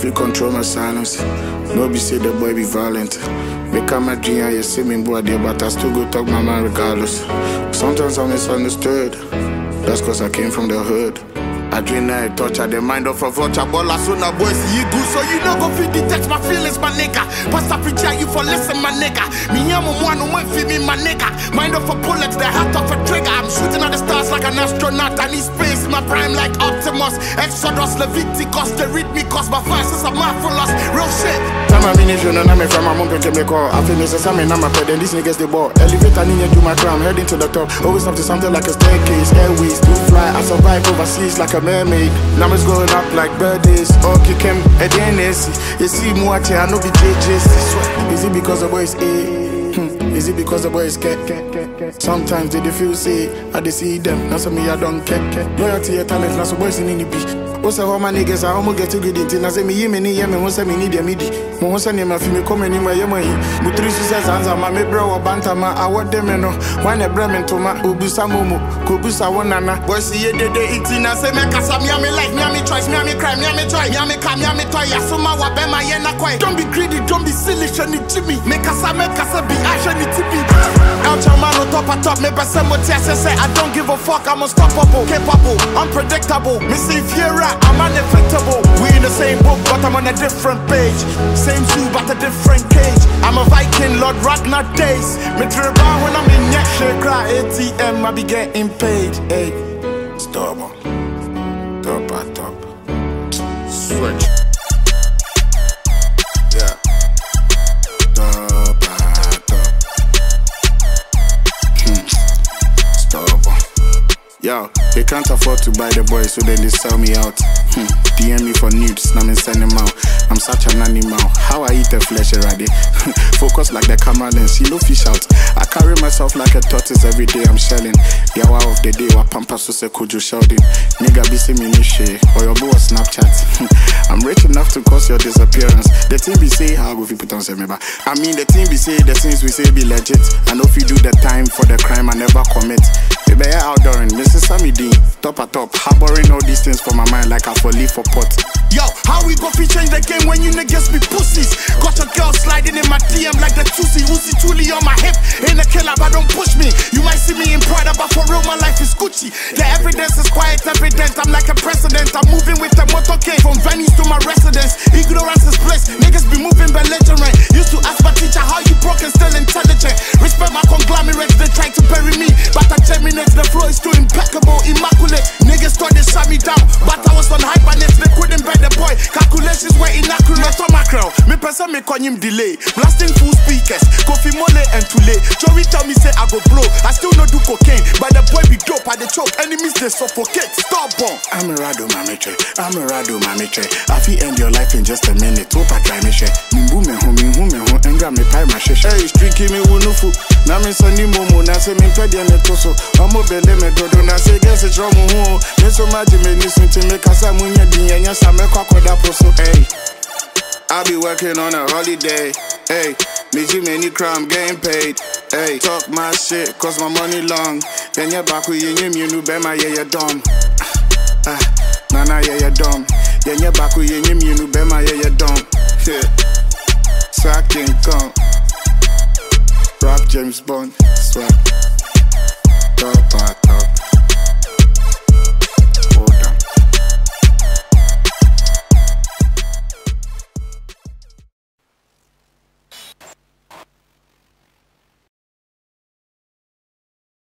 feel control my silence. No be say the boy be violent. Make up my dream, I see me boy there, but I still go talk my mind regardless. Sometimes I'm misunderstood. That's cause I came from the hood. I dream I touch at the mind of a vulture. Ball as soon as boys see good, so you know go feel detect my feelings, my nigga. Pastor preacher, you for listen, my nigga. Me am one who won't feel me, my nigga. Mind of a bullet, the heart of a trigger. I'm shooting at the stars like an astronaut. I need space in my prime like Optimus. Exodus, Leviticus, they read me cause my fans are marvelous. Real shit. Time I mean, you know, I'm from my mom, can make call. I feel necessary, I'm a pet, and these niggas they ball. Elevator, I need to do my crown, heading to the top. Always up to something like a staircase, airways, to fly. I survive overseas like a mermaid. Numbers going up like birthdays. Oh, kick him at the NSC. You see more, I know be JJs. Is it because the boy is A? Is it because the boy is cat? Sometimes they feel say, I they see them. Now some me I don't care. Loyalty and talent, now some boys in the beat. What's all my niggas? I almost get to good in. I say me, yemi, what's me need a midi. What's name of me coming in my yamai. Mutrisu says, my me bro, bantama, I want them, no. One a bremen to my Ubusa Momo, Kubusa Wanana. Boys see it, they eating. I say, make us a miami like miami choice, miami crime, miami toy, miami cam, miami toy, Yasuma, Wabema, Yena Koi. Don't be greedy, don't be silly, shiny Jimmy. Make us a be ashany tippy. El Chamano top a top, me Basemo say, I don't give a fuck, I'm unstoppable, capable, unpredictable. Missy Fiera, I'm unaffectable. We in the same book, but I'm on a different page. Same zoo, but a different cage. I'm a Viking, Lord Ragnar days. Me around when I'm in that shit, cry ATM, I be getting paid. Hey, stop, top at top. Switch. Yeah. Top at top. Stop. Yo, they can't afford to buy the boys, so then they sell me out. DM me for nudes, now me send them out. I'm such an animal, how I eat the flesh already. Focus like the camera lens, you know fish out. I carry myself like a tortoise every day, I'm shelling. Yawa of the day, wa pampa so se kuju shelding. Nigga be see me nishe, or your boy Snapchat. I'm rich enough to cause your disappearance. The thing be say, how go you put on say me back. I mean the thing be say, the things we say be legit. And if you do the time for the crime, I never commit. Baby, outdooring, Mrs. Sammy D, top at top, harboring all these things for my mind like I for leave for pot. Yo, how we go fi change the game when you niggas be pussies? Got your girl sliding in my DM like the Tusi truly on my hip. Ain't a killer, but don't push me. You might see me in Prada, but for real, my life is Gucci. The evidence is quite evident, I'm like a president. I'm moving with the motorcade from Venice to my residence. Ignorance is bliss, niggas be moving belligerent. Used to ask my teacher how you broke and still intelligent. Respect my conglomerates, they try to bury me, but I terminate, the flow is too impeccable, immaculate. Niggas thought they shut me down, but I was on hypernet, they couldn't bet the boy. Calculations were inaccurate. On my crown, me person me call him delay. Blasting full speakers, Kofi Mole and Tule. Joey tell me say I go blow. I still no do cocaine, but the boy be dope. I the choke, enemies they suffocate. Stop on. I'm a rado mamiche, I'm a rado mamiche. I feel end your life in just a minute. Hope I try me share. Mimbu me home, and grab me pie my shit. Hey, streaky me wunufu. Na me sani momo, na se me pedi me toso. Omo bele me dodo, na se guess it's wrong mo. Me so maji me listen to me kasa munya dinya sa me kwakoda poso. Hey, I be working on a holiday. Hey, me many crime getting paid. Hey, talk my shit cause my money long. Then you back with you new bema yeah you dumb. Nana yeah you dumb. Then you back with you new bema yeah you dumb. So I can come. Rap James Bond, swag, top, top.